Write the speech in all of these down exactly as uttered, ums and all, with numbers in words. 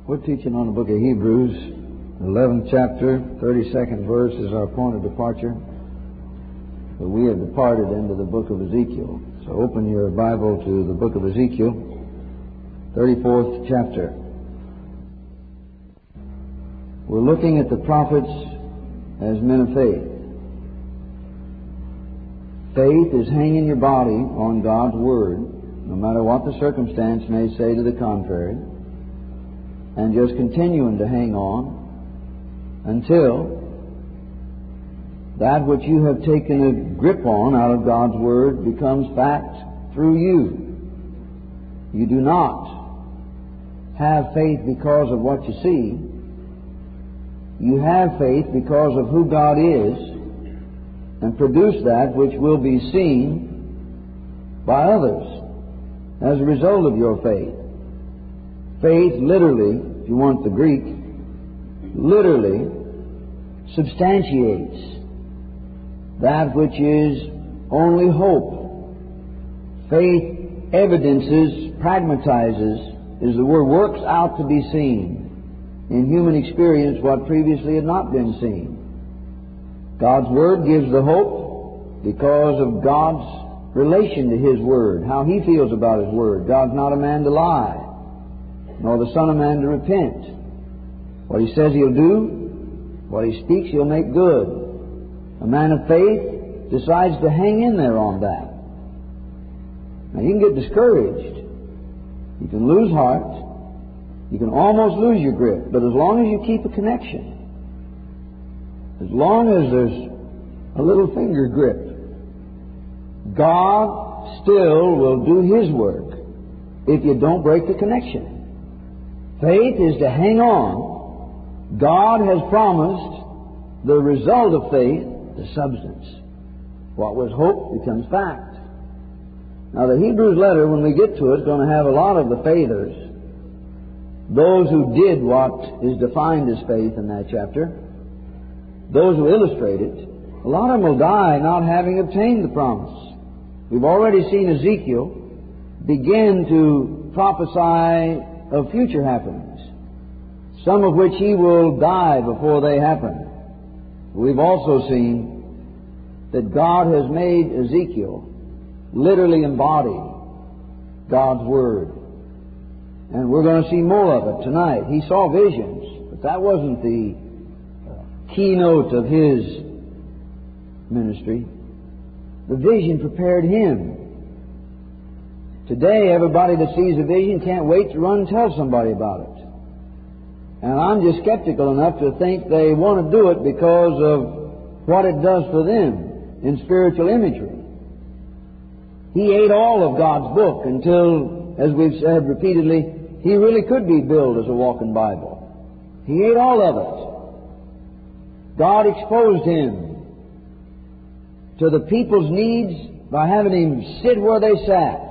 We're teaching on the book of Hebrews, eleventh chapter, thirty-second verse is our point of departure. But we have departed into the book of Ezekiel. So open your Bible to the book of Ezekiel, thirty-fourth chapter. We're looking at the prophets as men of faith. Faith is hanging your body on God's Word, no matter what the circumstance may say to the contrary, and just continuing to hang on until that which you have taken a grip on out of God's Word becomes fact through you. You do not have faith because of what you see. You have faith because of who God is, and produce that which will be seen by others as a result of your faith. Faith literally, if you want the Greek, literally substantiates that which is only hope. Faith evidences, pragmatizes, is the word, works out to be seen in human experience what previously had not been seen. God's Word gives the hope because of God's relation to His Word, how He feels about His Word. God's not a man to lie, nor the Son of Man to repent. What He says He'll do, what He speaks He'll make good. A man of faith decides to hang in there on that. Now you can get discouraged. You can lose heart. You can almost lose your grip. But as long as you keep a connection, as long as there's a little finger grip, God still will do His work if you don't break the connection. Faith is to hang on. God has promised the result of faith, the substance. What was hope becomes fact. Now the Hebrews letter, when we get to it, is going to have a lot of the faithers, those who did what is defined as faith in that chapter, those who illustrate it. A lot of them will die not having obtained the promise. We've already seen Ezekiel begin to prophesy of future happenings, some of which he will die before they happen. We've also seen that God has made Ezekiel literally embody God's Word. And we're going to see more of it tonight. He saw visions, but that wasn't the keynote of his ministry. The vision prepared him. Today, everybody that sees a vision can't wait to run and tell somebody about it. And I'm just skeptical enough to think they want to do it because of what it does for them in spiritual imagery. He ate all of God's book until, as we've said repeatedly, he really could be billed as a walking Bible. He ate all of it. God exposed him to the people's needs by having him sit where they sat.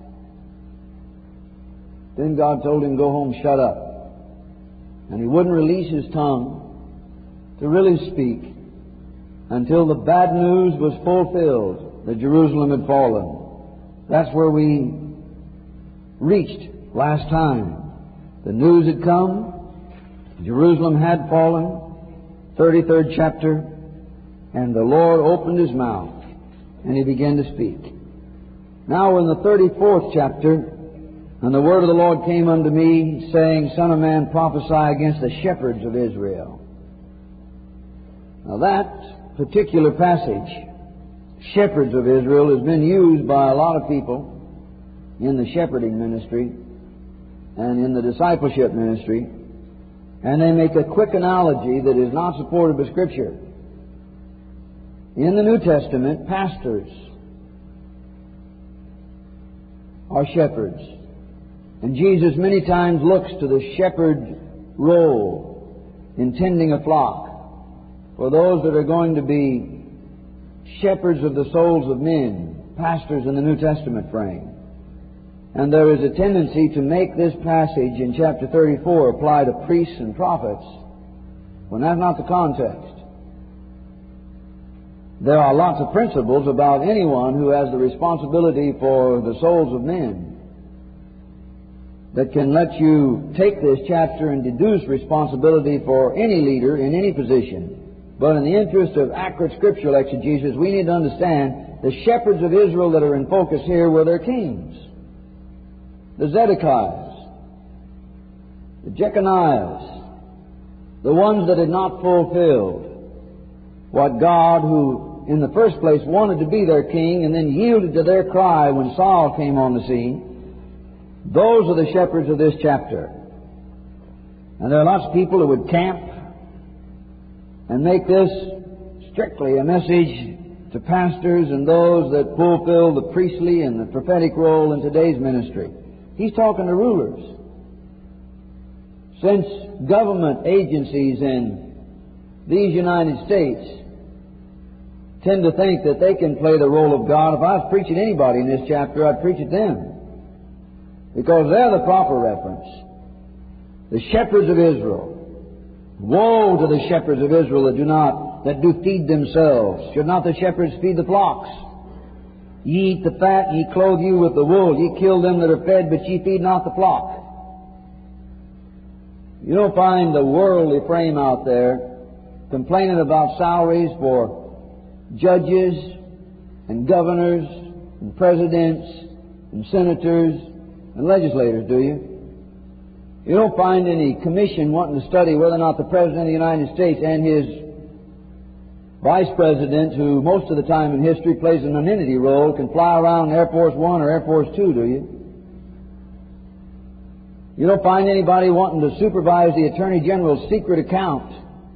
Then God told him, go home, shut up. And he wouldn't release his tongue to really speak until the bad news was fulfilled that Jerusalem had fallen. That's where we reached last time. The news had come. Jerusalem had fallen. thirty-third chapter. And the Lord opened His mouth and He began to speak. Now we're in the thirty-fourth chapter. And the word of the Lord came unto me, saying, Son of man, prophesy against the shepherds of Israel. Now that particular passage, shepherds of Israel, has been used by a lot of people in the shepherding ministry and in the discipleship ministry. And they make a quick analogy that is not supported by Scripture. In the New Testament, pastors are shepherds. And Jesus many times looks to the shepherd role in tending a flock for those that are going to be shepherds of the souls of men, pastors in the New Testament frame. And there is a tendency to make this passage in chapter thirty-four apply to priests and prophets when that's not the context. There are lots of principles about anyone who has the responsibility for the souls of men. that can let you take this chapter and deduce responsibility for any leader in any position. But in the interest of accurate scriptural exegesis, we need to understand the shepherds of Israel that are in focus here were their kings. The Zedekiahs, the Jeconiahs, the ones that had not fulfilled what God, who in the first place wanted to be their king and then yielded to their cry when Saul came on the scene. Those are the shepherds of this chapter. And there are lots of people who would camp and make this strictly a message to pastors and those that fulfill the priestly and the prophetic role in today's ministry. He's talking to rulers. Since government agencies in these United States tend to think that they can play the role of God, if I was preaching anybody in this chapter, I'd preach at them. Because they're the proper reference. The shepherds of Israel. Woe to the shepherds of Israel that do not, that do feed themselves. Should not the shepherds feed the flocks? Ye eat the fat, ye clothe you with the wool. Ye kill them that are fed, but ye feed not the flock. You don't find the worldly frame out there complaining about salaries for judges and governors and presidents and senators and legislators, do you? You don't find any commission wanting to study whether or not the President of the United States and his Vice President, who most of the time in history plays an amenity role, can fly around Air Force One or Air Force Two, do you? You don't find anybody wanting to supervise the Attorney General's secret account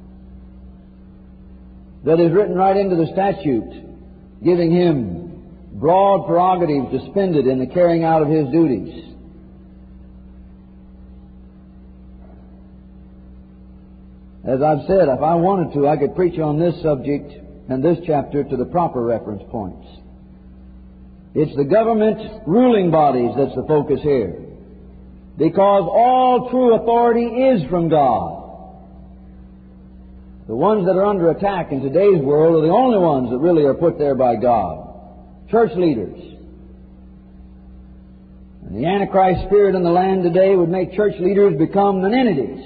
that is written right into the statute, giving him broad prerogatives to spend it in the carrying out of his duties. As I've said, if I wanted to, I could preach on this subject and this chapter to the proper reference points. It's the government ruling bodies that's the focus here. Because all true authority is from God. The ones that are under attack in today's world are the only ones that really are put there by God. Church leaders. And the Antichrist spirit in the land today would make church leaders become nonentities.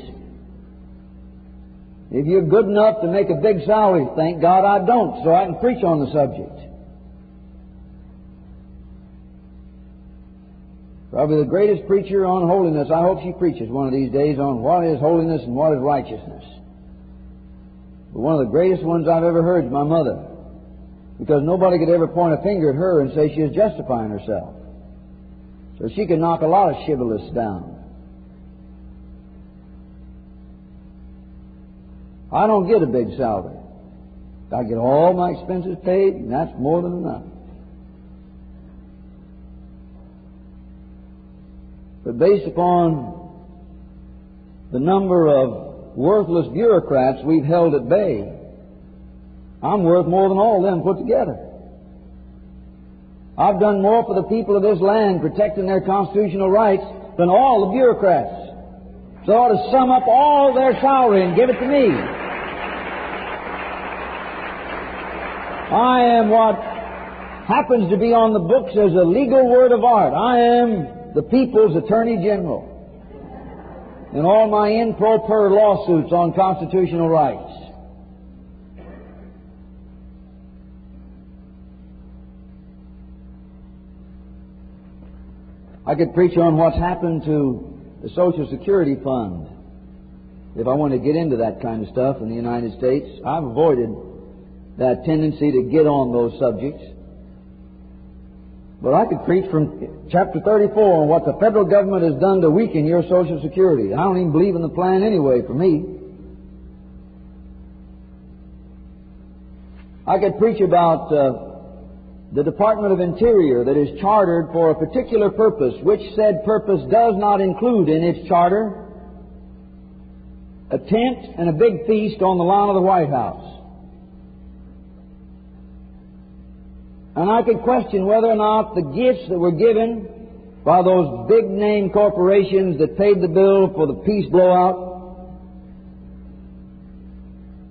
If you're good enough to make a big salary, thank God I don't, so I can preach on the subject. Probably the greatest preacher on holiness, I hope she preaches one of these days on what is holiness and what is righteousness. But one of the greatest ones I've ever heard is my mother. Because nobody could ever point a finger at her and say she is justifying herself. So she could knock a lot of shibboleths down. I don't get a big salary. I get all my expenses paid, and that's more than enough. But based upon the number of worthless bureaucrats we've held at bay, I'm worth more than all of them put together. I've done more for the people of this land protecting their constitutional rights than all the bureaucrats. So I ought to sum up all their salary and give it to me. I am what happens to be on the books as a legal word of art. I am the people's Attorney General in all my in pro per lawsuits on constitutional rights. I could preach on what's happened to the Social Security Fund if I want to get into that kind of stuff in the United States. I've avoided that tendency to get on those subjects. But I could preach from chapter thirty-four on what the federal government has done to weaken your Social Security. I don't even believe in the plan anyway for me. I could preach about uh, the Department of Interior that is chartered for a particular purpose, which said purpose does not include in its charter a tent and a big feast on the lawn of the White House. And I could question whether or not the gifts that were given by those big-name corporations that paid the bill for the peace blowout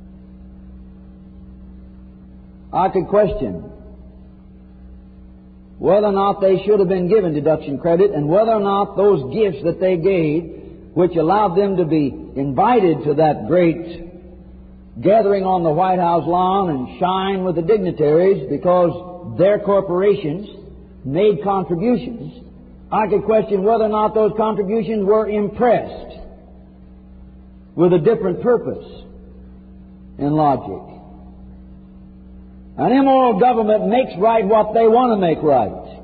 I could question whether or not they should have been given deduction credit, and whether or not those gifts that they gave, which allowed them to be invited to that great gathering on the White House lawn and shine with the dignitaries because their corporations made contributions, I could question whether or not those contributions were impressed with a different purpose and logic. An immoral government makes right what they want to make right.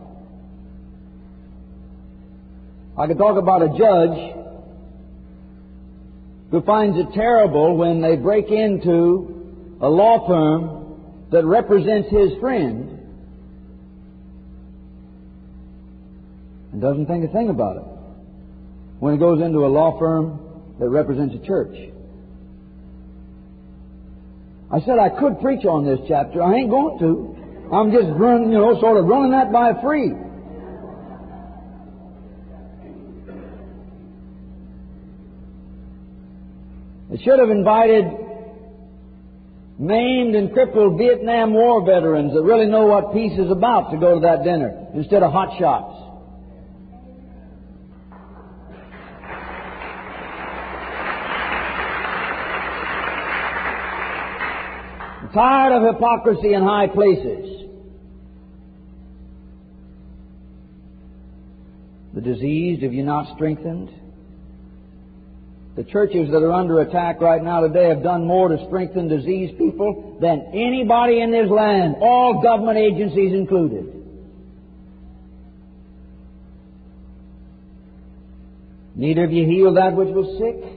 I could talk about a judge who finds it terrible when they break into a law firm that represents his friend and doesn't think a thing about it when he goes into a law firm that represents a church. I said I could preach on this chapter. I ain't going to. I'm just run, you know, sort of running that by free. It should have invited maimed and crippled Vietnam War veterans that really know what peace is about to go to that dinner instead of hot shots. I'm tired of hypocrisy in high places. The diseased, have you not strengthened? The churches that are under attack right now today have done more to strengthen diseased people than anybody in this land, all government agencies included. Neither have you healed that which was sick.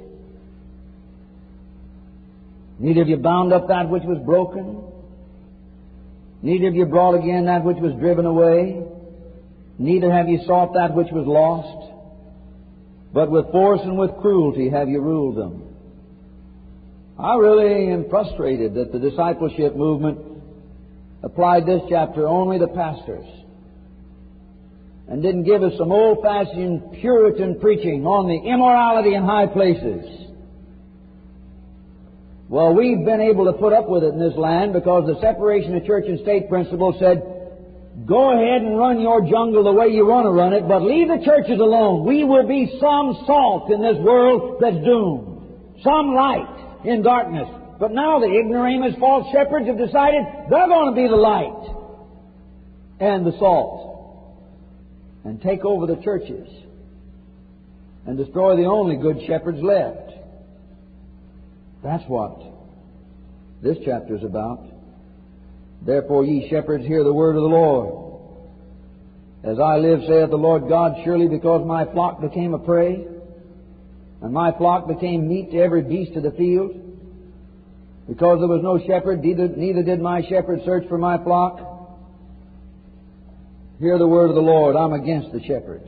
Neither have you bound up that which was broken. Neither have you brought again that which was driven away. Neither have you sought that which was lost. But with force and with cruelty have you ruled them. I really am frustrated that the discipleship movement applied this chapter only to pastors and didn't give us some old-fashioned Puritan preaching on the immorality in high places. Well, we've been able to put up with it in this land because the separation of church and state principle said, go ahead and run your jungle the way you want to run it, but leave the churches alone. We will be some salt in this world that's doomed, some light in darkness. But now the ignoramus false shepherds have decided they're going to be the light and the salt and take over the churches and destroy the only good shepherds left. That's what this chapter is about. Therefore, ye shepherds, hear the word of the Lord. As I live, saith the Lord God, surely because my flock became a prey, and my flock became meat to every beast of the field, because there was no shepherd, neither, neither did my shepherd search for my flock. Hear the word of the Lord. I'm against the shepherds.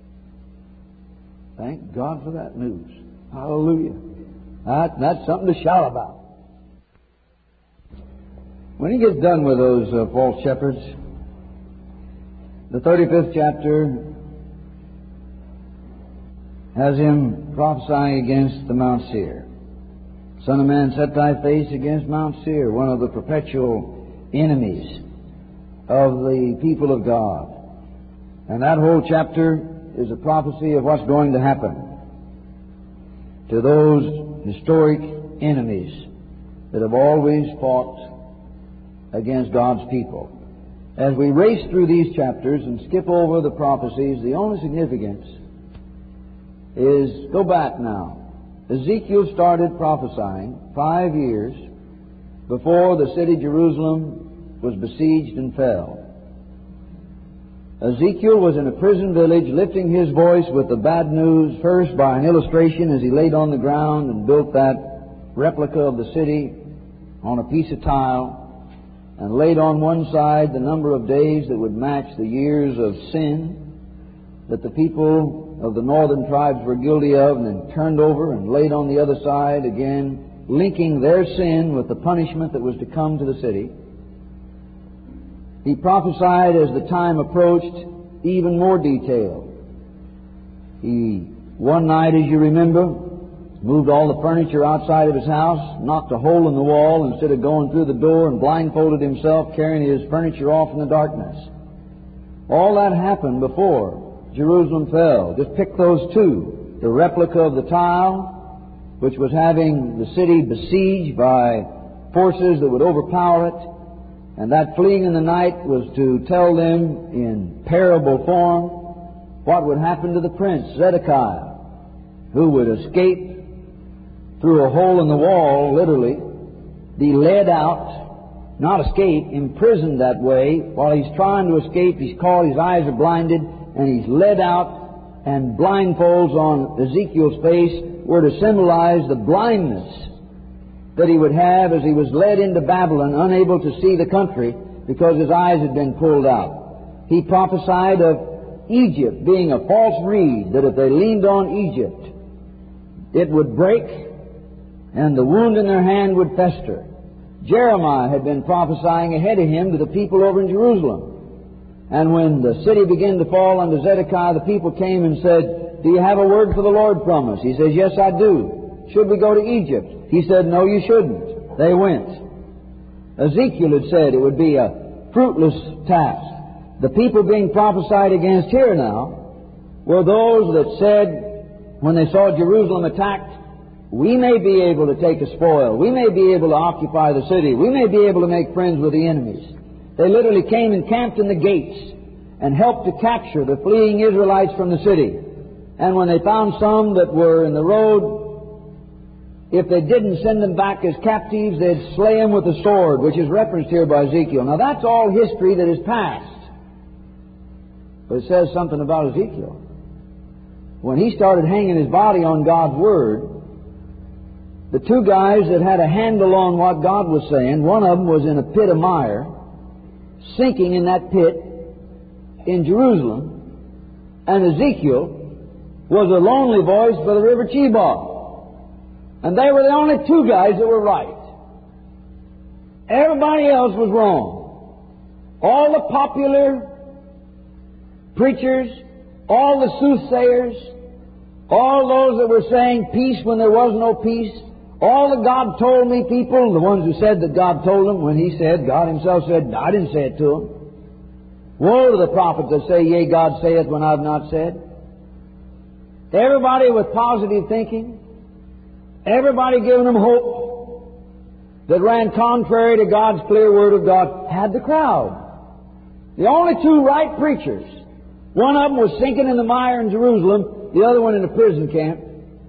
Thank God for that news. Hallelujah. That, that's something to shout about. When he gets done with those uh, false shepherds, the thirty-fifth chapter has him prophesying against the Mount Seir. Son of man, set thy face against Mount Seir, one of the perpetual enemies of the people of God. And that whole chapter is a prophecy of what's going to happen to those historic enemies that have always fought against God's people. As we race through these chapters and skip over the prophecies, the only significance is, go back now. Ezekiel started prophesying five years before the city Jerusalem was besieged and fell. Ezekiel was in a prison village lifting his voice with the bad news, first by an illustration as he laid on the ground and built that replica of the city on a piece of tile, and laid on one side the number of days that would match the years of sin that the people of the northern tribes were guilty of, and then turned over and laid on the other side again, linking their sin with the punishment that was to come to the city. He prophesied as the time approached even more detail. He, one night, as you remember, moved all the furniture outside of his house, knocked a hole in the wall instead of going through the door, and blindfolded himself, carrying his furniture off in the darkness. All that happened before Jerusalem fell. Just pick those two. The replica of the tile, which was having the city besieged by forces that would overpower it. And that fleeing in the night was to tell them in parable form what would happen to the prince, Zedekiah, who would escape through a hole in the wall, literally, be led out, not escape, imprisoned that way. While he's trying to escape, he's caught, his eyes are blinded, and he's led out, and blindfolds on Ezekiel's face were to symbolize the blindness that he would have as he was led into Babylon, unable to see the country because his eyes had been pulled out. He prophesied of Egypt being a false reed, that if they leaned on Egypt, it would break and the wound in their hand would fester. Jeremiah had been prophesying ahead of him to the people over in Jerusalem. And when the city began to fall under Zedekiah, the people came and said, "Do you have a word for the Lord from us?" He says, "Yes, I do. Should we go to Egypt?" He said, "No, you shouldn't." They went. Ezekiel had said it would be a fruitless task. The people being prophesied against here now were those that said, when they saw Jerusalem attacked, we may be able to take a spoil. We may be able to occupy the city. We may be able to make friends with the enemies. They literally came and camped in the gates and helped to capture the fleeing Israelites from the city. And when they found some that were in the road, if they didn't send them back as captives, they'd slay them with the sword, which is referenced here by Ezekiel. Now that's all history that is past. But it says something about Ezekiel. When he started hanging his body on God's Word, the two guys that had a handle on what God was saying, one of them was in a pit of mire, sinking in that pit in Jerusalem, and Ezekiel was a lonely voice by the river Chebar. And they were the only two guys that were right. Everybody else was wrong. All the popular preachers, all the soothsayers, all those that were saying peace when there was no peace, all the God told me people, the ones who said that God told them when He said, God Himself said, I didn't say it to them. Woe to the prophets that say, yea, God saith when I've not said. Everybody with positive thinking, everybody giving them hope that ran contrary to God's clear Word of God, had the crowd. The only two right preachers, one of them was sinking in the mire in Jerusalem, the other one in a prison camp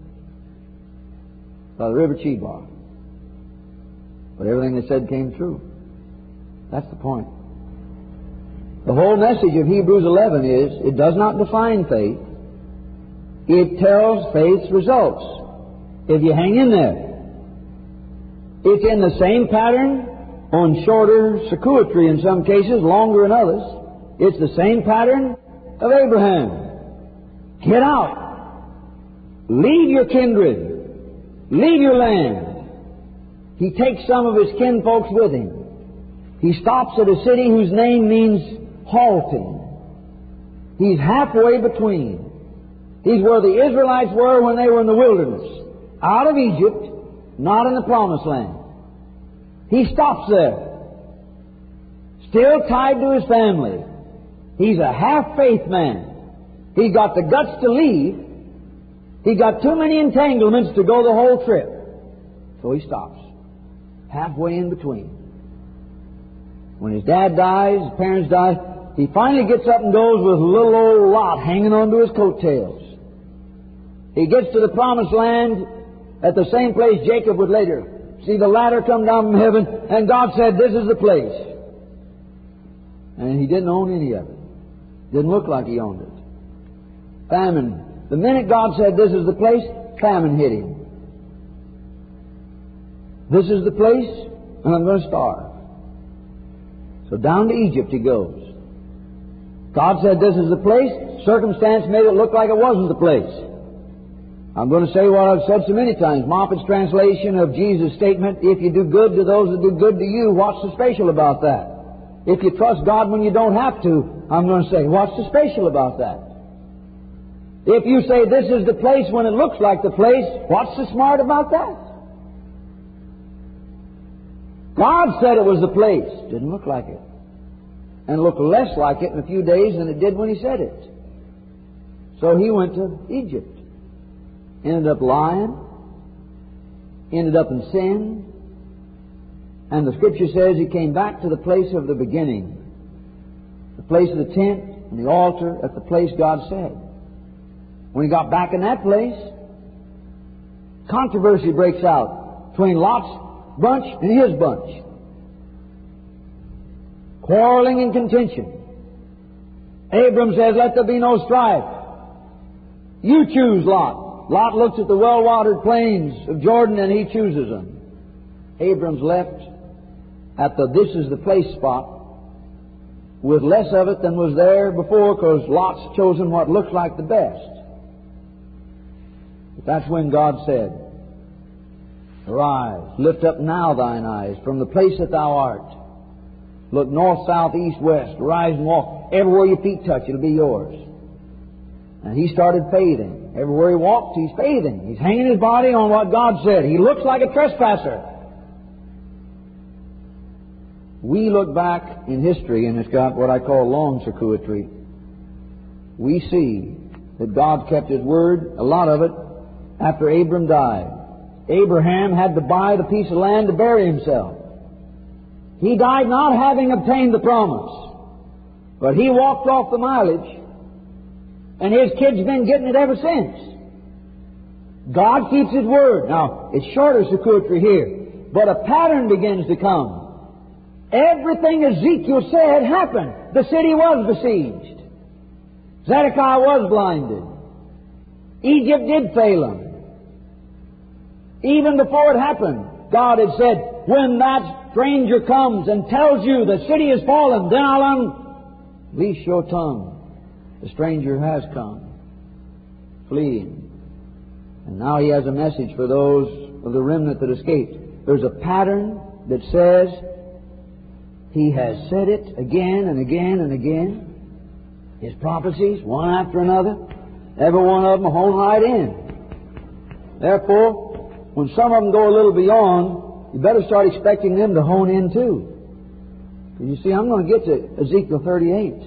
by the river Chebar. But everything they said came true. That's the point. The whole message of Hebrews eleven is, it does not define faith. It tells faith's results. If you hang in there. It's in the same pattern on shorter circuitry in some cases, longer in others. It's the same pattern of Abraham. Get out. Leave your kindred. Leave your land. He takes some of his kinfolks with him. He stops at a city whose name means halting. He's halfway between. He's where the Israelites were when they were in the wilderness. Out of Egypt, not in the Promised Land. He stops there. Still tied to his family. He's a half-faith man. He got the guts to leave. He got too many entanglements to go the whole trip. So he stops. Halfway in between. When his dad dies, his parents die, he finally gets up and goes with a little old Lot hanging onto his coattails. He gets to the Promised Land at the same place Jacob would later see the ladder come down from heaven, and God said, this is the place. And he didn't own any of it. Didn't look like he owned it. Famine. The minute God said, this is the place, famine hit him. This is the place, and I'm going to starve. So down to Egypt he goes. God said, this is the place. Circumstance made it look like it wasn't the place. I'm going to say what I've said so many times. Moffat's translation of Jesus' statement, if you do good to those that do good to you, what's so special about that? If you trust God when you don't have to, I'm going to say, what's so special about that? If you say this is the place when it looks like the place, what's so smart about that? God said it was the place. Didn't look like it. and look less like it in a few days than it did when he said it. So he went to Egypt. Ended up lying. Ended up in sin. And the Scripture says he came back to the place of the beginning. The place of the tent and the altar at the place God said. When he got back in that place, controversy breaks out between Lot's bunch and his bunch. Quarreling and contention. Abram says, let there be no strife. You choose, Lot. Lot looks at the well-watered plains of Jordan and he chooses them. Abram's left at the this is the place spot with less of it than was there before, because Lot's chosen what looks like the best. But that's when God said, arise, lift up now thine eyes from the place that thou art. Look north, south, east, west. Arise and walk. Everywhere your feet touch, it'll be yours. And he started faithing. Everywhere he walked, he's faithing. He's hanging his body on what God said. He looks like a trespasser. We look back in history, and it's got what I call long circuitry. We see that God kept His word, a lot of it, after Abram died. Abraham had to buy the piece of land to bury himself. He died not having obtained the promise, but he walked off the mileage, and his kids been getting it ever since. God keeps His word. Now, it's shorter circuitry here, but a pattern begins to come. Everything Ezekiel said happened. The city was besieged. Zedekiah was blinded. Egypt did fail him. Even before it happened, God had said, when that stranger comes and tells you the city is fallen, then I'll unleash your tongue. The stranger has come, fleeing. And now He has a message for those of the remnant that escaped. There's a pattern that says, He has said it again and again and again. His prophecies, one after another, every one of them hone right in. Therefore, when some of them go a little beyond, you better start expecting them to hone in too. Because you see, I'm going to get to Ezekiel thirty-eight.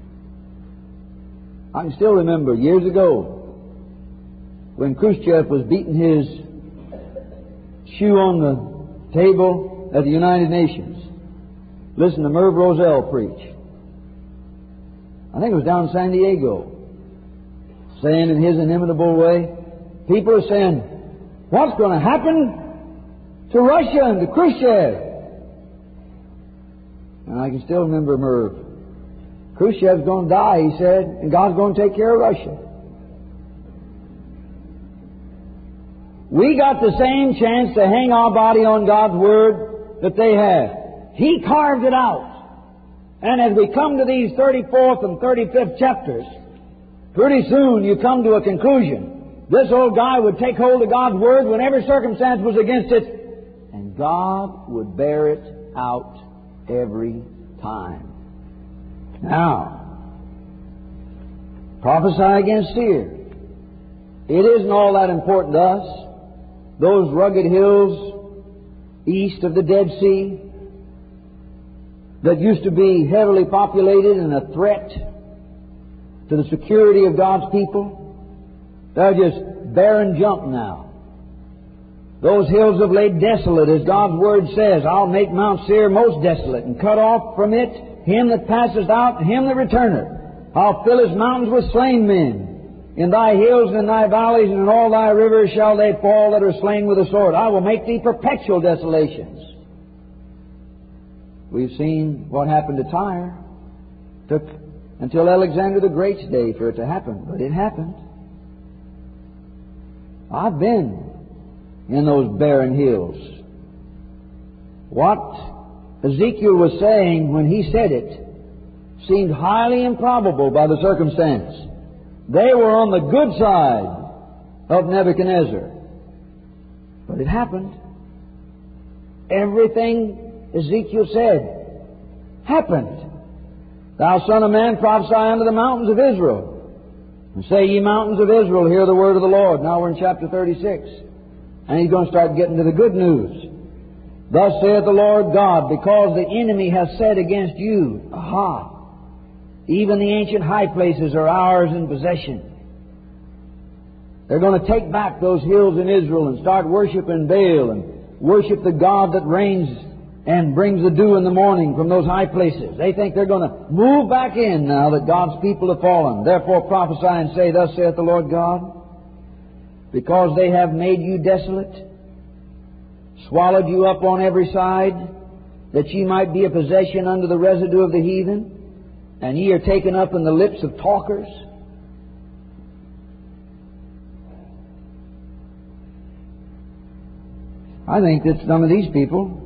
I can still remember years ago when Khrushchev was beating his shoe on the table at the United Nations. Listen to Merv Roselle preach. I think it was down in San Diego. Saying in his inimitable way, people are saying, what's going to happen to Russia and to Khrushchev? And I can still remember Merv. Khrushchev's going to die, he said, and God's going to take care of Russia. We got the same chance to hang our body on God's Word that they have. He carved it out. And as we come to these thirty-fourth and thirty-fifth chapters, pretty soon you come to a conclusion. This old guy would take hold of God's Word when every circumstance was against it, and God would bear it out every time. Now, prophesy against fear. It isn't all that important to us. Those rugged hills east of the Dead Sea that used to be heavily populated and a threat to the security of God's people, they're just barren junk now. Those hills have laid desolate, as God's Word says, I'll make Mount Seir most desolate, and cut off from it him that passeth out, and him that returneth. I'll fill his mountains with slain men. In thy hills and in thy valleys and in all thy rivers shall they fall that are slain with the sword. I will make thee perpetual desolations. We've seen what happened to Tyre. Took until Alexander the Great's day for it to happen, but it happened. I've been in those barren hills. What Ezekiel was saying when he said it seemed highly improbable by the circumstance. They were on the good side of Nebuchadnezzar. But it happened. Everything Ezekiel said happened. Thou son of man, prophesy unto the mountains of Israel. And say, ye mountains of Israel, hear the word of the Lord. Now we're in chapter thirty-six. And he's going to start getting to the good news. Thus saith the Lord God, because the enemy hath said against you, aha, Even the ancient high places are ours in possession. They're going to take back those hills in Israel and start worshiping Baal and worship the God that reigns and brings the dew in the morning from those high places. They think they're going to move back in now that God's people have fallen. Therefore prophesy and say, Thus saith the Lord God, because they have made you desolate, swallowed you up on every side, that ye might be a possession unto the residue of the heathen, and ye are taken up in the lips of talkers. I think that some of these people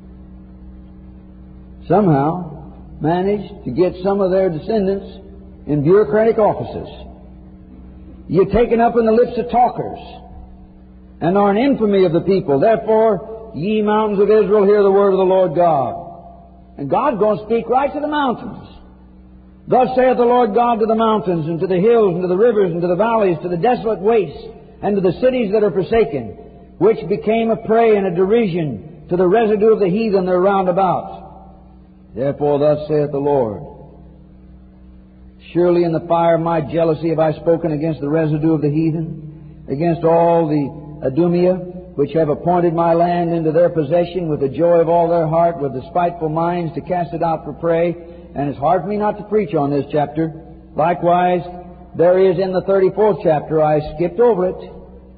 somehow managed to get some of their descendants in bureaucratic offices. You're taken up in the lips of talkers, and are an infamy of the people. Therefore, ye mountains of Israel, hear the word of the Lord God. And God's going to speak right to the mountains. Thus saith the Lord God to the mountains, and to the hills, and to the rivers, and to the valleys, to the desolate wastes, and to the cities that are forsaken, which became a prey and a derision to the residue of the heathen that are round about. Therefore thus saith the Lord, surely in the fire of my jealousy have I spoken against the residue of the heathen, against all the Idumea, which have appointed my land into their possession with the joy of all their heart, with despiteful minds to cast it out for prey. And it's hard for me not to preach on this chapter. Likewise, there is in the thirty-fourth chapter, I skipped over it,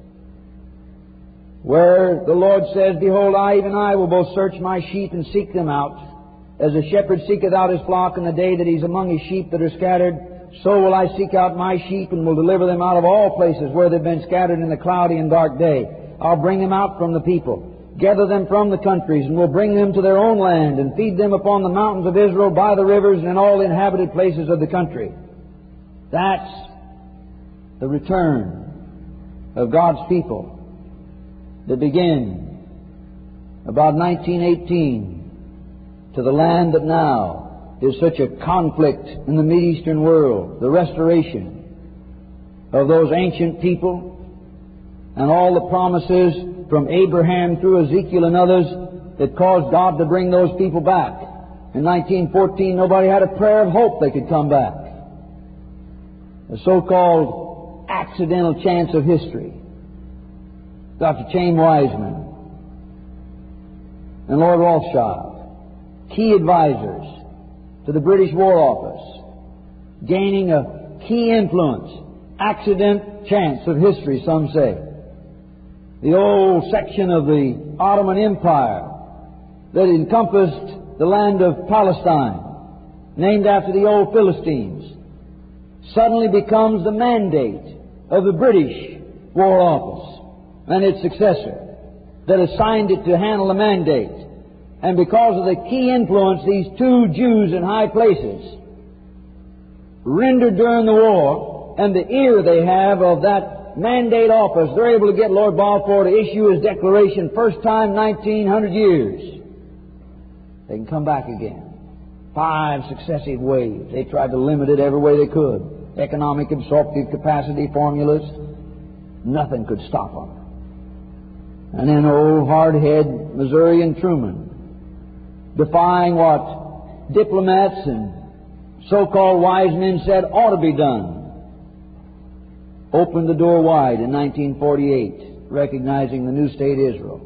where the Lord says, Behold, I, even I, will both search my sheep and seek them out. As a shepherd seeketh out his flock in the day that he's among his sheep that are scattered, so will I seek out my sheep and will deliver them out of all places where they've been scattered in the cloudy and dark day. I'll bring them out from the people, gather them from the countries, and will bring them to their own land, and feed them upon the mountains of Israel, by the rivers, and in all the inhabited places of the country. That's the return of God's people that begin about nineteen eighteen to the land that now is such a conflict in the Mideastern world, the restoration of those ancient people and all the promises from Abraham through Ezekiel and others that caused God to bring those people back. In nineteen fourteen, nobody had a prayer of hope they could come back. The so-called accidental chance of history. Doctor Chaim Wiseman and Lord Rothschild, key advisors to the British War Office, gaining a key influence, accident, chance of history, some say. The old section of the Ottoman Empire that encompassed the land of Palestine, named after the old Philistines, suddenly becomes the mandate of the British War Office and its successor that assigned it to handle the mandate. And because of the key influence these two Jews in high places rendered during the war, and the ear they have of that mandate office, they're able to get Lord Balfour to issue his declaration, first time nineteen hundred years. They can come back again. Five successive waves. They tried to limit it every way they could. Economic absorptive capacity formulas. Nothing could stop them. And then old hardhead Missouri and Truman, defying what diplomats and so-called wise men said ought to be done, opened the door wide in nineteen forty-eight, recognizing the new state Israel.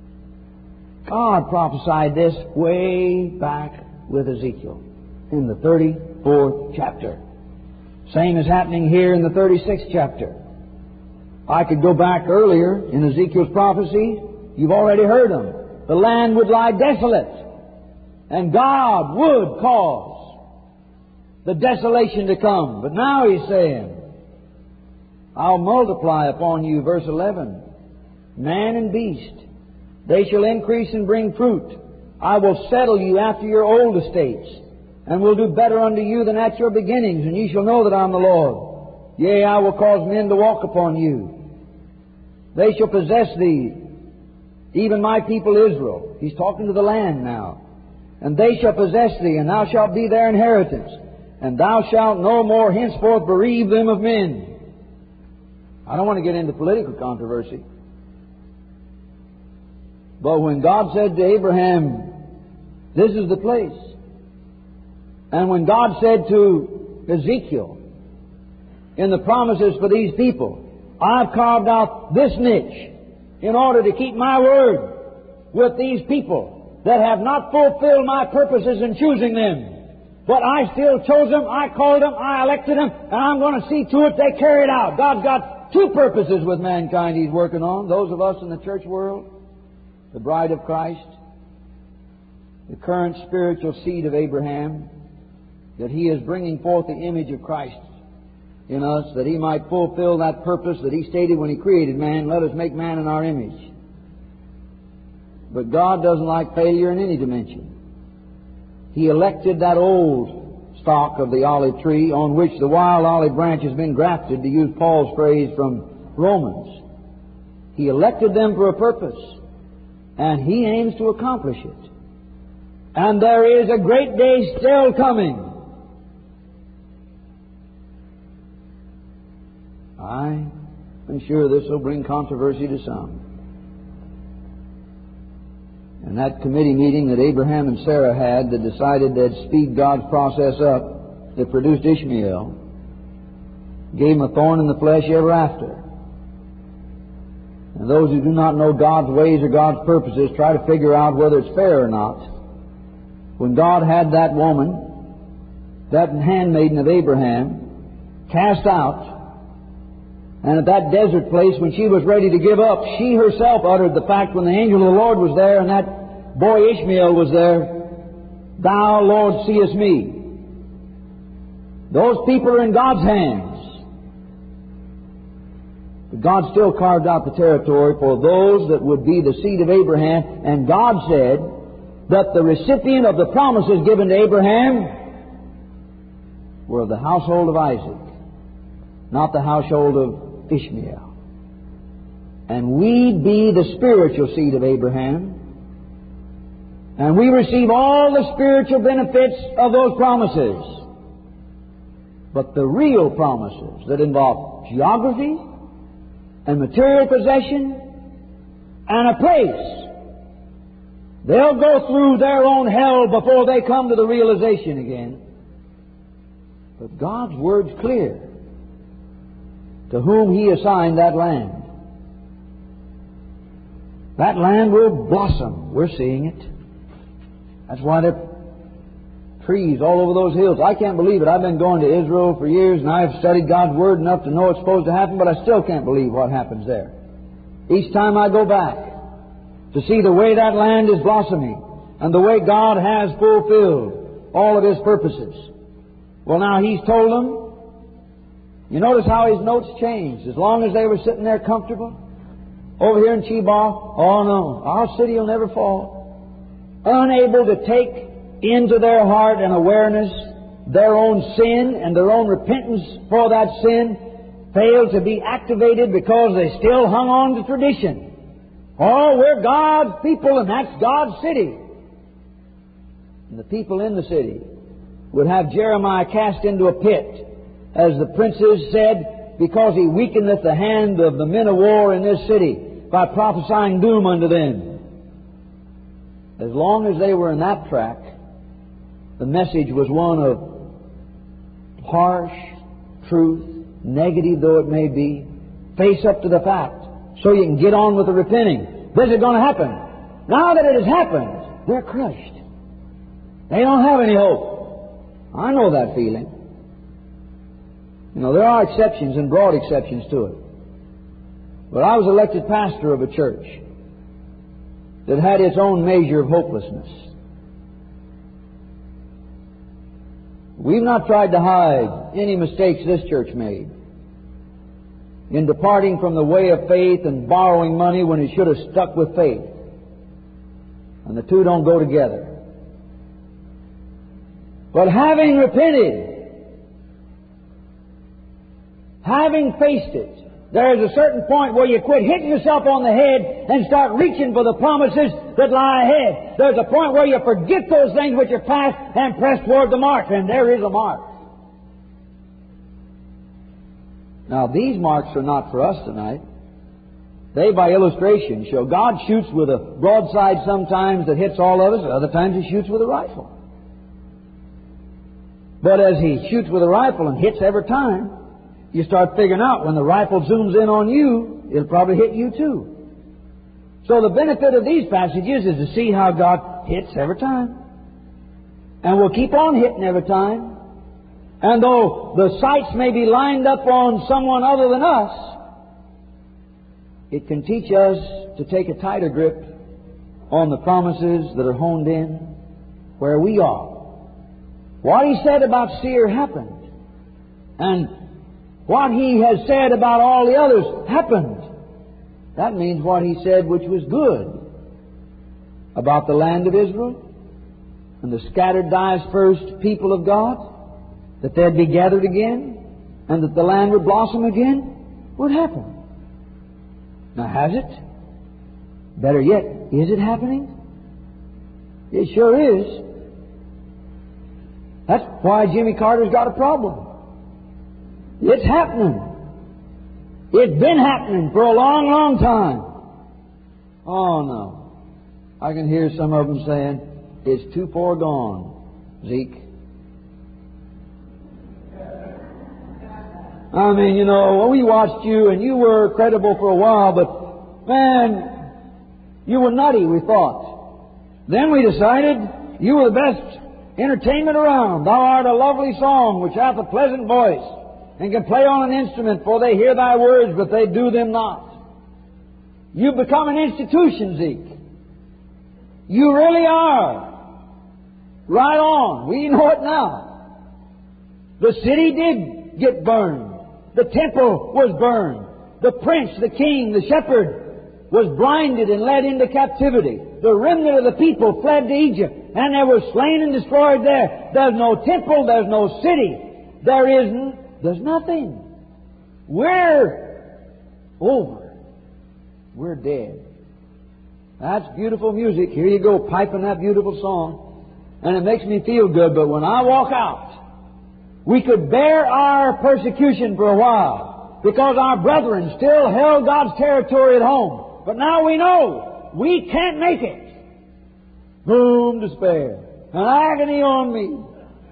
God prophesied this way back with Ezekiel in the thirty-fourth chapter. Same is happening here in the thirty-sixth chapter. I could go back earlier in Ezekiel's prophecy. You've already heard them. The land would lie desolate, and God would cause the desolation to come. But now He's saying, I'll multiply upon you, verse eleven, man and beast. They shall increase and bring fruit. I will settle you after your old estates, and will do better unto you than at your beginnings, and ye shall know that I am the Lord. Yea, I will cause men to walk upon you. They shall possess thee, even my people Israel. He's talking to the land now. And they shall possess thee, and thou shalt be their inheritance. And thou shalt no more henceforth bereave them of men. I don't want to get into political controversy. But when God said to Abraham, this is the place. And when God said to Ezekiel in the promises for these people. I've carved out this niche in order to keep my word with these people that have not fulfilled my purposes in choosing them. But I still chose them, I called them, I elected them, and I'm going to see to it they carry it out. God's got two purposes with mankind He's working on. Those of us in the church world, the bride of Christ, the current spiritual seed of Abraham, that He is bringing forth the image of Christ in us, that He might fulfill that purpose that He stated when He created man, let us make man in our image. But God doesn't like failure in any dimension. He elected that old stock of the olive tree on which the wild olive branch has been grafted, to use Paul's phrase from Romans. He elected them for a purpose, and He aims to accomplish it. And there is a great day still coming. I am sure this will bring controversy to some. And that committee meeting that Abraham and Sarah had that decided they'd speed God's process up, that produced Ishmael, gave him a thorn in the flesh ever after. And those who do not know God's ways or God's purposes try to figure out whether it's fair or not. When God had that woman, that handmaiden of Abraham, cast out, and at that desert place, when she was ready to give up, she herself uttered the fact when the angel of the Lord was there and that boy Ishmael was there, Thou, Lord, seest me. Those people are in God's hands. But God still carved out the territory for those that would be the seed of Abraham, and God said that the recipient of the promises given to Abraham were of the household of Isaac, not the household of Ishmael. And we be the spiritual seed of Abraham, and we receive all the spiritual benefits of those promises. But the real promises that involve geography and material possession and a place, they'll go through their own hell before they come to the realization again. But God's Word's clear. To whom He assigned that land. That land will blossom. We're seeing it. That's why there are trees all over those hills. I can't believe it. I've been going to Israel for years, and I've studied God's Word enough to know it's supposed to happen, but I still can't believe what happens there. Each time I go back to see the way that land is blossoming and the way God has fulfilled all of His purposes. Well, now He's told them. You notice how His notes changed. As long as they were sitting there comfortable. Over here in Chebah, oh no, our city will never fall. Unable to take into their heart and awareness their own sin and their own repentance for that sin, failed to be activated because they still hung on to tradition. Oh, we're God's people and that's God's city. And the people in the city would have Jeremiah cast into a pit, as the princes said, because he weakeneth the hand of the men of war in this city by prophesying doom unto them. As long as they were in that track, the message was one of harsh truth, negative though it may be. Face up to the fact so you can get on with the repenting. This is going to happen. Now that it has happened, they're crushed. They don't have any hope. I know that feeling. You know, there are exceptions and broad exceptions to it. But I was elected pastor of a church that had its own measure of hopelessness. We've not tried to hide any mistakes this church made in departing from the way of faith and borrowing money when it should have stuck with faith. And the two don't go together. But having repented, having faced it, there is a certain point where you quit hitting yourself on the head and start reaching for the promises that lie ahead. There's a point where you forget those things which are past and press toward the mark, and there is a mark. Now, these marks are not for us tonight. They, by illustration, show God shoots with a broadside sometimes that hits all of us, other times He shoots with a rifle. But as he shoots with a rifle and hits every time, you start figuring out when the rifle zooms in on you, it'll probably hit you too. So the benefit of these passages is to see how God hits every time. And will keep on hitting every time. And though the sights may be lined up on someone other than us, it can teach us to take a tighter grip on the promises that are honed in where we are. What He said about Seir happened. And what He has said about all the others happened. That means what He said which was good about the land of Israel and the scattered dispersed people of God, that they'd be gathered again and that the land would blossom again, would happen. Now, has it? Better yet, is it happening? It sure is. That's why Jimmy Carter's got a problem. It's happening. It's been happening for a long, long time. Oh, no. I can hear some of them saying, it's too far gone, Zeke. I mean, you know, we watched you and you were credible for a while, but, man, you were nutty, we thought. Then we decided you were the best entertainment around. Thou art a lovely song which hath a pleasant voice, and can play on an instrument, for they hear thy words, but they do them not. You've become an institution, Zeke. You really are. Right on. We know it now. The city did get burned. The temple was burned. The prince, the king, the shepherd was blinded and led into captivity. The remnant of the people fled to Egypt, and they were slain and destroyed there. There's no temple, there's no city. There isn't, there's nothing. We're over. We're dead. That's beautiful music. Here you go, piping that beautiful song. And it makes me feel good, but when I walk out, we could bear our persecution for a while because our brethren still held God's territory at home. But now we know we can't make it. Boom, despair. An agony on me.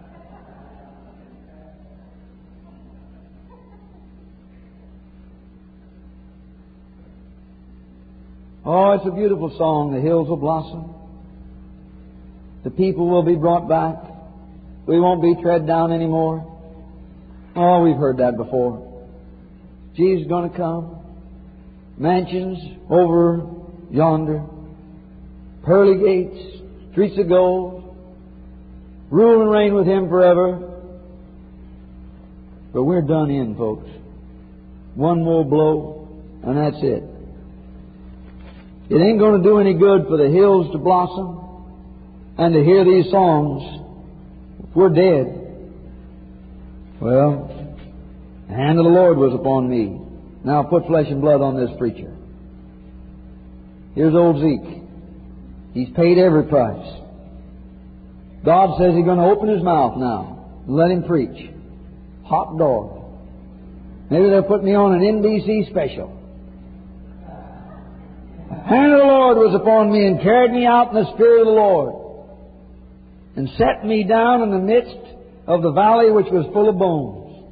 Oh, it's a beautiful song. The hills will blossom. The people will be brought back. We won't be tread down anymore. Oh, we've heard that before. Jesus is going to come. Mansions over yonder. Pearly gates. Streets of gold. Rule and reign with Him forever. But we're done in, folks. One more blow, and that's it. It ain't going to do any good for the hills to blossom and to hear these songs. We're dead. Well, the hand of the Lord was upon me. Now put flesh and blood on this preacher. Here's old Zeke. He's paid every price. God says He's going to open His mouth now and let him preach. Hot dog. Maybe they'll put me on an N B C special. The hand of the Lord was upon me and carried me out in the Spirit of the Lord, and set me down in the midst of the valley which was full of bones.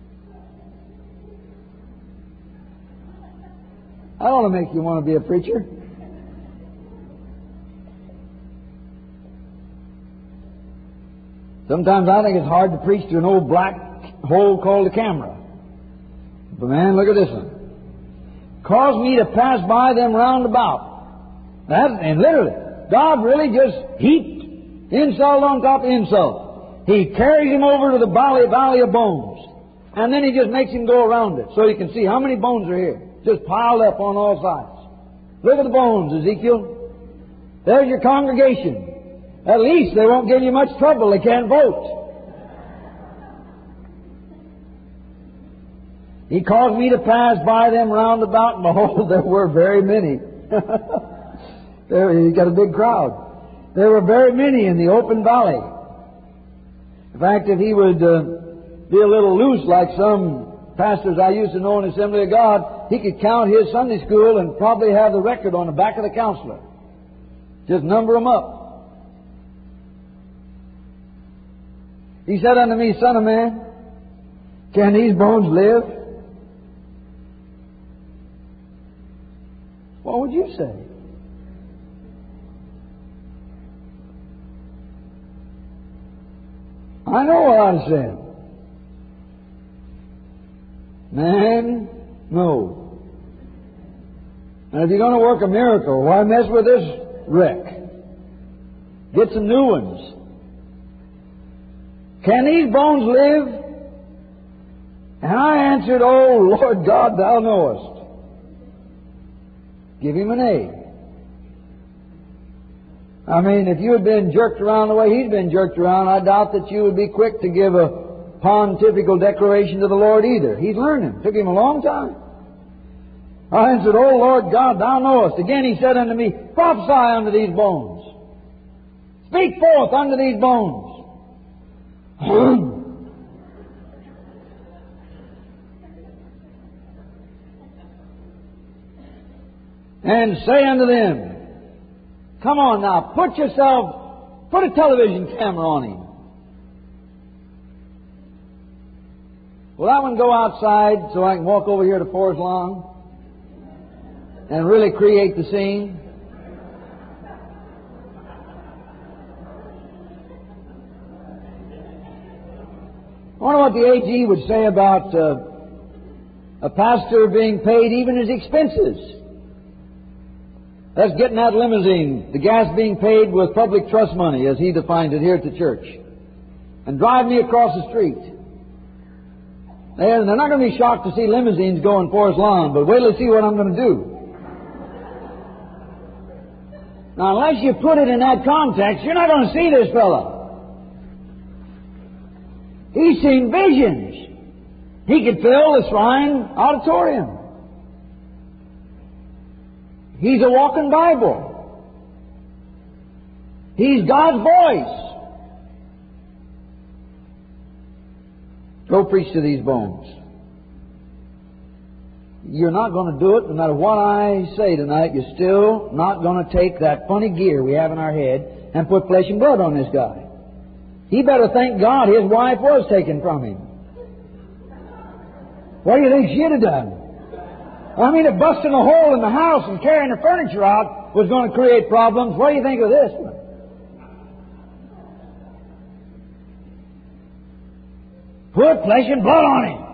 I ought to make you want to be a preacher. Sometimes I think it's hard to preach to an old black hole called a camera. But man, look at this one. Caused me to pass by them round about. That, and literally, God really just heaped insult on top of insult. He carries him over to the valley, valley of bones. And then He just makes him go around it so you can see how many bones are here. Just piled up on all sides. Look at the bones, Ezekiel. There's your congregation. At least they won't give you much trouble. They can't vote. He caused me to pass by them round about, and behold, there were very many. There, he got a big crowd. There were very many in the open valley. In fact, if he would uh, be a little loose like some pastors I used to know in Assembly of God, he could count his Sunday school and probably have the record on the back of the counselor. Just number them up. He said unto me, Son of man, can these bones live? What would you say? I know what I'd have said. Man, no. And if you're going to work a miracle, why mess with this wreck? Get some new ones. Can these bones live? And I answered, Oh, Lord God, Thou knowest. Give him an A. I mean, if you had been jerked around the way he's been jerked around, I doubt that you would be quick to give a pontifical declaration to the Lord either. He's learning. It took him a long time. I answered, O Lord God, Thou knowest. Again he said unto me, Prophesy unto these bones. Speak forth unto these bones. And say unto them, Come on now, put yourself, put a television camera on him. Will that one go outside so I can walk over here to Forest Lawn and really create the scene? I wonder what the A G would say about uh, a pastor being paid even his expenses. That's getting that limousine, the gas being paid with public trust money, as he defines it here at the church, and drive me across the street. And they're not going to be shocked to see limousines go in Forest Lawn, but wait till they see what I'm going to do. Now, unless you put it in that context, you're not going to see this fella. He's seen visions. He could fill the Shrine Auditorium. He's a walking Bible. He's God's voice. Go preach to these bones. You're not going to do it no matter what I say tonight. You're still not going to take that funny gear we have in our head and put flesh and blood on this guy. He better thank God his wife was taken from him. What do you think she'd have done? I mean, if busting a hole in the house and carrying the furniture out was going to create problems, what do you think of this one? Put flesh and blood on him.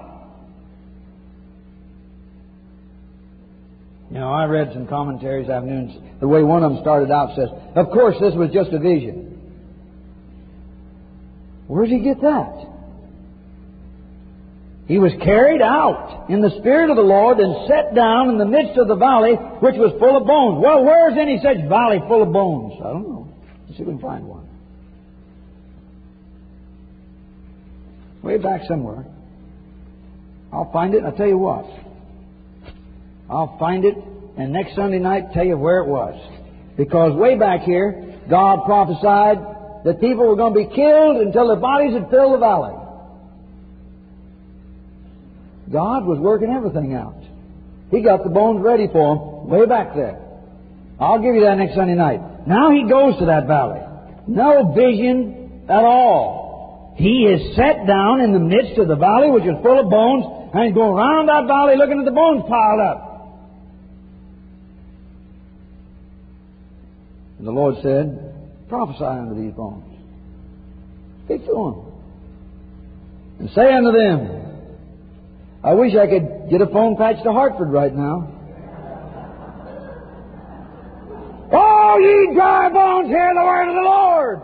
You know, I read some commentaries this afternoon. The way one of them started out says, of course this was just a vision. Where did he get that? He was carried out in the Spirit of the Lord and set down in the midst of the valley, which was full of bones. Well, where's any such valley full of bones? I don't know. Let's see if we can find one. Way back somewhere. I'll find it and I'll tell you what. I'll find it and next Sunday night tell you where it was. Because way back here, God prophesied that people were going to be killed until their bodies had filled the valley. God was working everything out. He got the bones ready for them way back there. I'll give you that next Sunday night. Now he goes to that valley. No vision at all. He is set down in the midst of the valley, which is full of bones, and he's going around that valley looking at the bones piled up. And the Lord said, Prophesy unto these bones. Speak to them. And say unto them, I wish I could get a phone patch to Hartford right now. Oh, ye dry bones, hear the word of the Lord.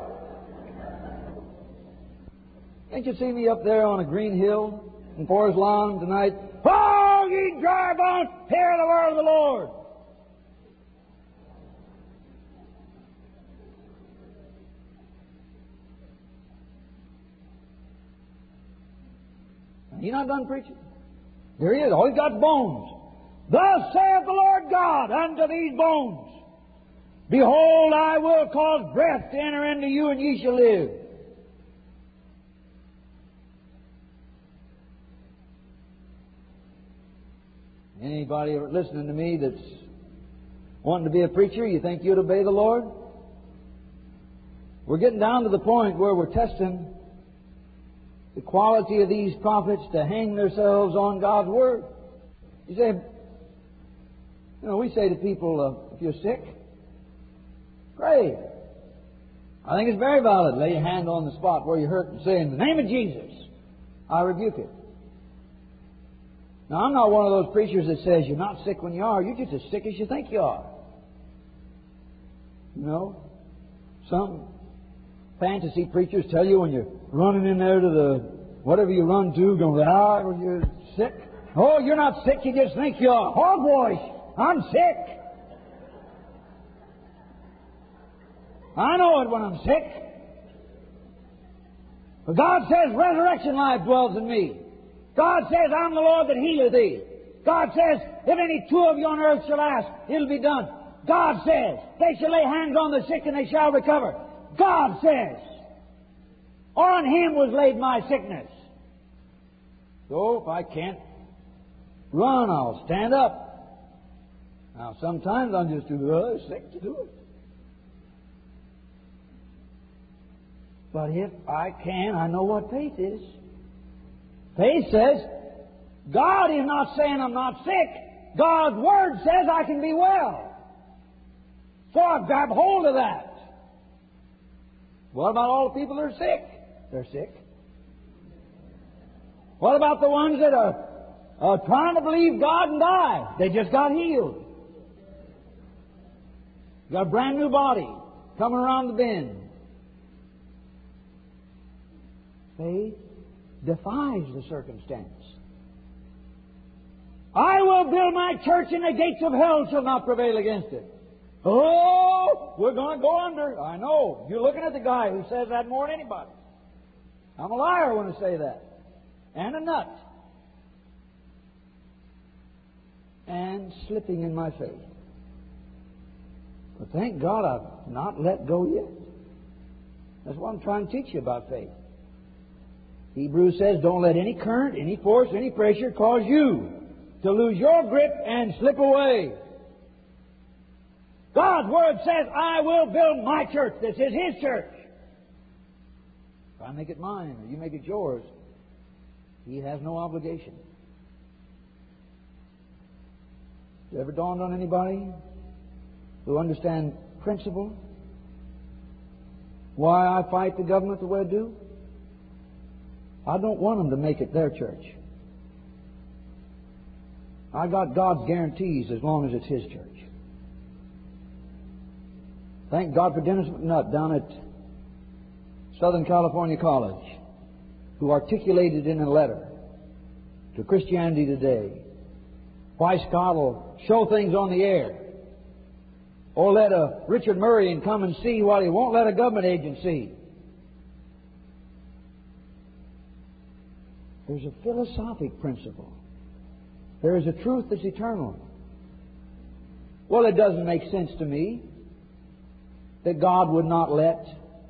Can't you see me up there on a green hill in Forest Lawn tonight? Oh, ye dry bones, hear the word of the Lord. He's not done preaching. There he is. All he's got is bones. Thus saith the Lord God unto these bones, Behold, I will cause breath to enter into you, and ye shall live. Anybody listening to me that's wanting to be a preacher, you think you'd obey the Lord? We're getting down to the point where we're testing the quality of these prophets to hang themselves on God's Word. You say, you know, we say to people, uh, if you're sick, pray. I think it's very valid. Lay your hand on the spot where you're hurt and say, in the name of Jesus, I rebuke it. Now, I'm not one of those preachers that says you're not sick when you are. You're just as sick as you think you are. You know, some fantasy preachers tell you when you're running in there to the whatever you run to, going, ah, you're sick. Oh, you're not sick. You just think you are. Hogwash. I'm sick. I know it when I'm sick. But God says resurrection life dwells in me. God says I'm the Lord that healeth thee. God says if any two of you on earth shall ask, it'll be done. God says they shall lay hands on the sick and they shall recover. God says on Him was laid my sickness. So if I can't run, I'll stand up. Now sometimes I'm just too uh, sick to do it. But if I can, I know what faith is. Faith says, God is not saying I'm not sick. God's Word says I can be well. So I grab hold of that. What about all the people that are sick? They're sick. What about the ones that are uh, trying to believe God and die? They just got healed. Got a brand new body coming around the bend. Faith defies the circumstance. I will build my church and the gates of hell shall not prevail against it. Oh, we're going to go under. I know. You're looking at the guy who says that more than anybody. I'm a liar when I say that. And a nut. And slipping in my faith. But thank God I've not let go yet. That's what I'm trying to teach you about faith. Hebrews says, don't let any current, any force, any pressure cause you to lose your grip and slip away. God's Word says, I will build my church. This is His church. If I make it mine or you make it yours, He has no obligation. Has it ever dawned on anybody who understands principle? Why I fight the government the way I do? I don't want them to make it their church. I got God's guarantees as long as it's His church. Thank God for Dennis McNutt down at Southern California College, who articulated in a letter to Christianity Today why Scott will show things on the air, or let a Richard Murray and come and see what he won't let a government agent see. There's a philosophic principle. There is a truth that's eternal. Well, it doesn't make sense to me that God would not let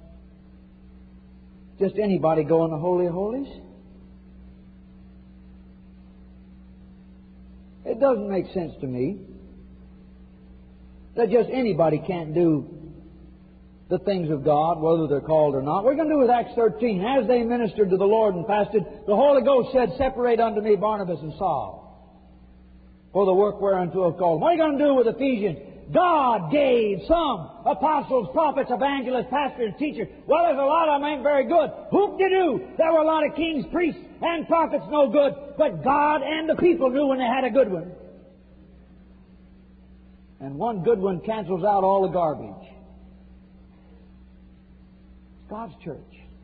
just anybody go in the Holy of Holies. It doesn't make sense to me that just anybody can't do the things of God, whether they're called or not. We're going to do with Acts thirteen. As they ministered to the Lord and fasted, the Holy Ghost said, separate unto me Barnabas and Saul for the work whereunto I've called. What are you going to do with Ephesians? God gave some apostles, prophets, evangelists, pastors, teachers. Well, there's a lot of them ain't very good. Whoop-de-doo. There were a lot of kings, priests, and prophets no good. But God and the people knew when they had a good one. And one good one cancels out all the garbage. It's God's church.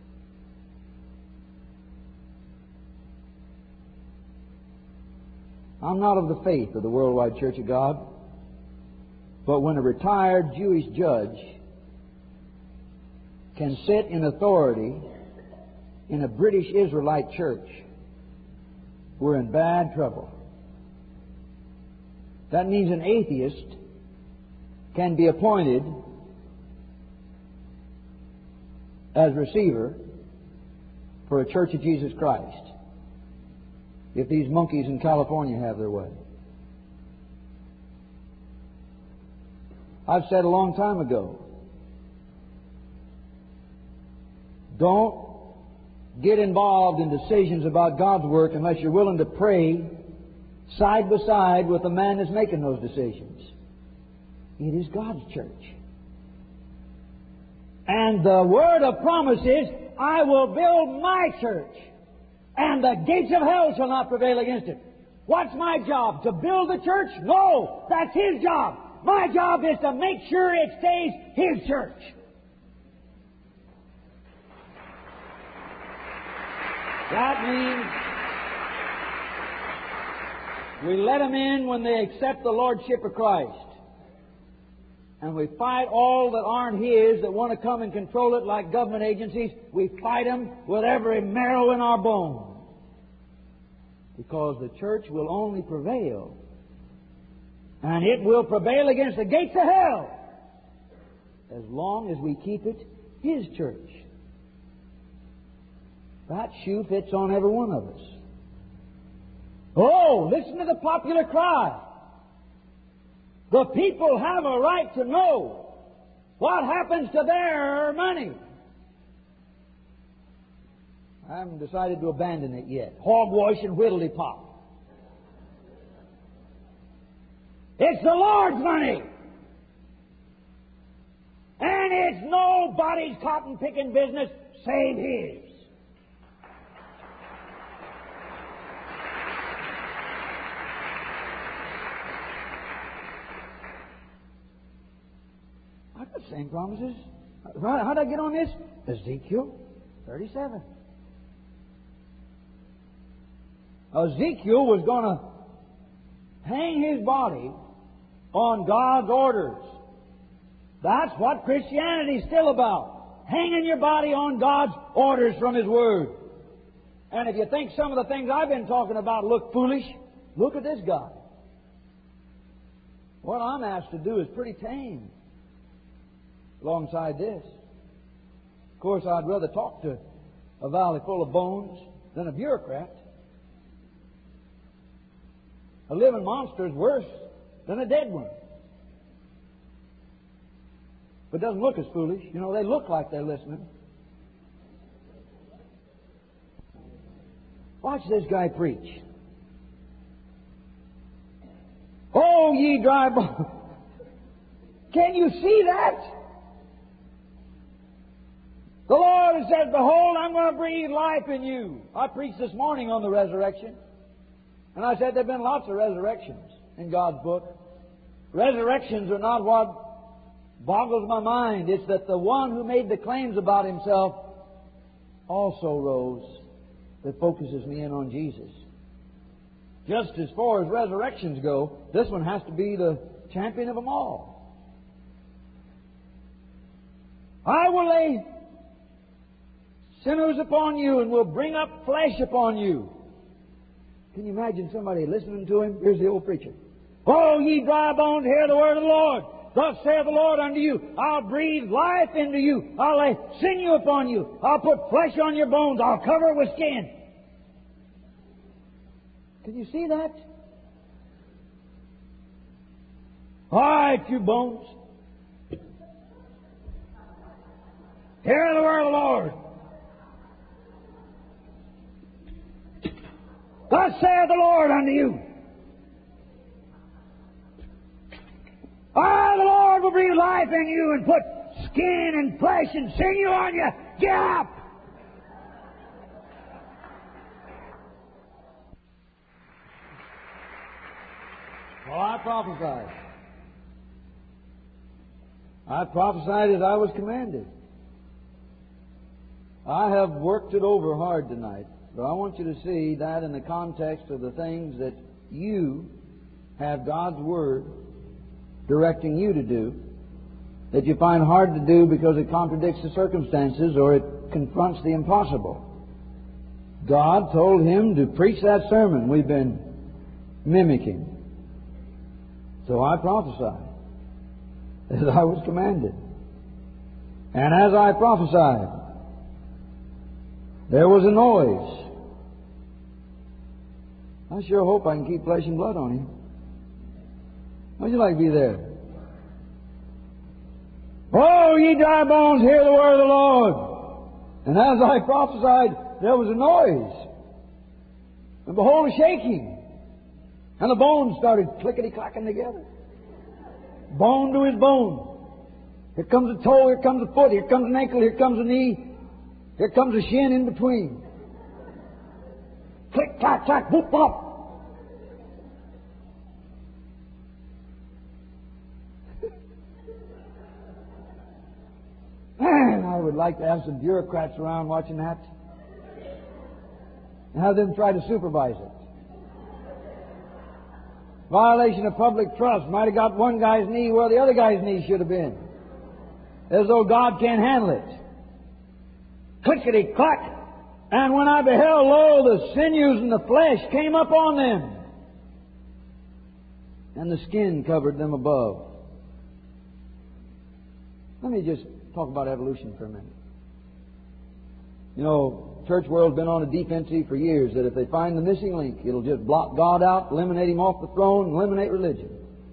I'm not of the faith of the Worldwide Church of God. But when a retired Jewish judge can sit in authority in a British Israelite church, we're in bad trouble. That means an atheist can be appointed as receiver for a Church of Jesus Christ if these monkeys in California have their way. I've said a long time ago, don't get involved in decisions about God's work unless you're willing to pray side by side with the man that's making those decisions. It is God's church. And the word of promise is, I will build my church, and the gates of hell shall not prevail against it. What's my job? To build the church? No, that's His job. My job is to make sure it stays His church. That means we let them in when they accept the Lordship of Christ. And we fight all that aren't His, that want to come and control it like government agencies. We fight them with every marrow in our bone. Because the church will only prevail. And it will prevail against the gates of hell as long as we keep it His church. That shoe fits on every one of us. Oh, listen to the popular cry. The people have a right to know what happens to their money. I haven't decided to abandon it yet. Hogwash and whittly pop. It's the Lord's money. And it's nobody's cotton picking business save His. I've got the same promises. How did I get on this? Ezekiel thirty-seven. Ezekiel was going to hang his body on God's orders. That's what Christianity is still about. Hanging your body on God's orders from His Word. And if you think some of the things I've been talking about look foolish, look at this guy. What I'm asked to do is pretty tame alongside this. Of course, I'd rather talk to a valley full of bones than a bureaucrat. A living monster is worse than a dead one. But it doesn't look as foolish. You know, they look like they're listening. Watch this guy preach. Oh, ye dry bones. Can you see that? The Lord has said, behold, I'm going to breathe life in you. I preached this morning on the resurrection. And I said there have been lots of resurrections in God's book. Resurrections are not what boggles my mind. It's that the one who made the claims about Himself also rose that focuses me in on Jesus. Just as far as resurrections go, this one has to be the champion of them all. I will lay sinews upon you and will bring up flesh upon you. Can you imagine somebody listening to him? Here's the old preacher. Oh, ye dry bones, hear the word of the Lord. Thus saith the Lord unto you, I'll breathe life into you. I'll lay sinew upon you. I'll put flesh on your bones. I'll cover it with skin. Can you see that? All right, you bones. Hear the word of the Lord. Thus saith the Lord unto you. I, the Lord, will breathe life in you and put skin and flesh and sinew on you. Get up! Well, I prophesied. I prophesied as I was commanded. I have worked it over hard tonight. But I want you to see that in the context of the things that you have God's Word directing you to do, that you find hard to do because it contradicts the circumstances or it confronts the impossible. God told him to preach that sermon we've been mimicking. So I prophesied as I was commanded. And as I prophesied, there was a noise. I sure hope I can keep flesh and blood on him. How'd you like to be there? Oh, ye dry bones, hear the word of the Lord. And as I prophesied, there was a noise. And behold, a shaking. And the bones started clickety-clacking together. Bone to his bone. Here comes a toe, here comes a foot, here comes an ankle, here comes a knee, here comes a shin in between. Click, clack, clack, whoop, whoop. Man, I would like to have some bureaucrats around watching that. And have them try to supervise it. Violation of public trust. Might have got one guy's knee where the other guy's knee should have been. As though God can't handle it. Clickety-clack. And when I beheld, lo, the sinews and the flesh came up on them. And the skin covered them above. Let me just talk about evolution for a minute. You know, church world's been on a defensive for years that if they find the missing link, it'll just block God out, eliminate Him off the throne, and eliminate religion.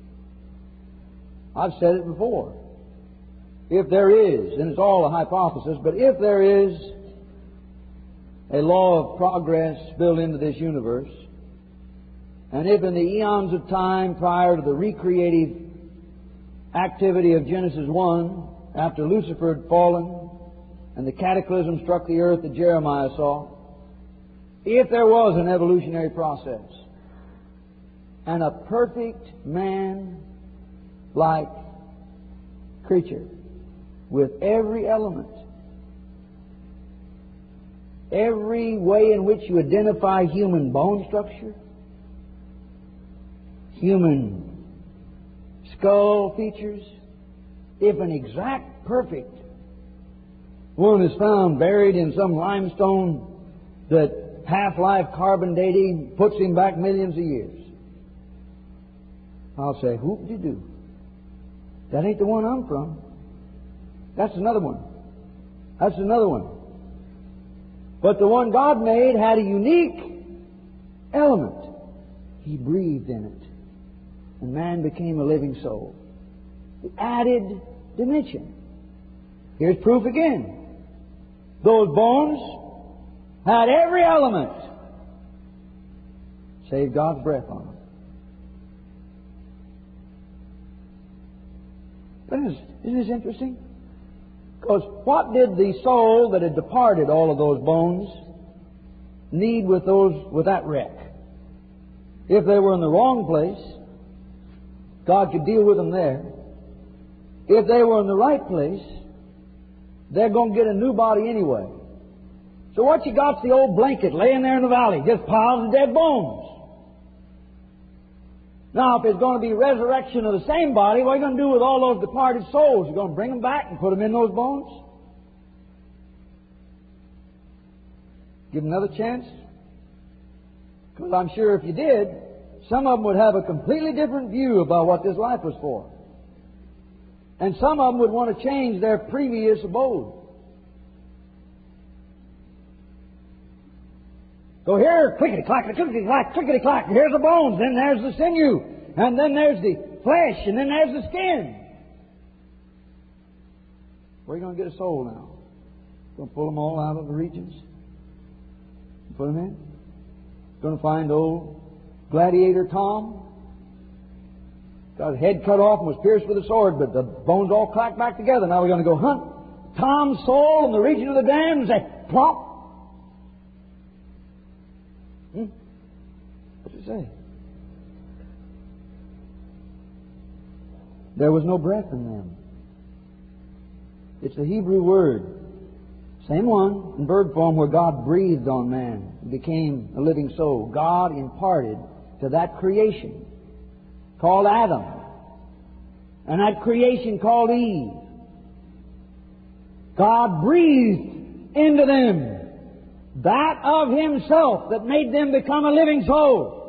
I've said it before. If there is, and it's all a hypothesis, but if there is a law of progress built into this universe, and if in the eons of time prior to the recreative activity of Genesis one, after Lucifer had fallen and the cataclysm struck the earth that Jeremiah saw, if there was an evolutionary process and a perfect man-like creature with every element, every way in which you identify human bone structure, human skull features, if an exact, perfect one is found buried in some limestone that half-life carbon dating puts him back millions of years, I'll say, whoop-de-doo. That ain't the one I'm from. That's another one. That's another one. But the one God made had a unique element. He breathed in it. And man became a living soul. The added dimension. Here's proof again. Those bones had every element save God's breath on them. But isn't this interesting? Because what did the soul that had departed all of those bones need with those with that wreck? If they were in the wrong place, God could deal with them there. If they were in the right place, they're going to get a new body anyway. So what you got's the old blanket laying there in the valley, just piles of dead bones. Now, if there's going to be resurrection of the same body, what are you going to do with all those departed souls? You're going to bring them back and put them in those bones? Give them another chance? Because I'm sure if you did, some of them would have a completely different view about what this life was for. And some of them would want to change their previous abode. So here, clickety-clack, clickety-clack, clickety-clack, here's the bones, then there's the sinew, and then there's the flesh, and then there's the skin. Where are you going to get a soul now? Going to pull them all out of the regions? Put them in? Going to find old gladiator Tom? Got his head cut off and was pierced with a sword, but the bones all clacked back together. Now we're going to go hunt Tom's soul in the region of the damned and say, plop. Hmm? What's it say? There was no breath in them. It's the Hebrew word, same one in bird form, where God breathed on man and became a living soul. God imparted to that creation called Adam and that creation called Eve. God breathed into them that of Himself that made them become a living soul.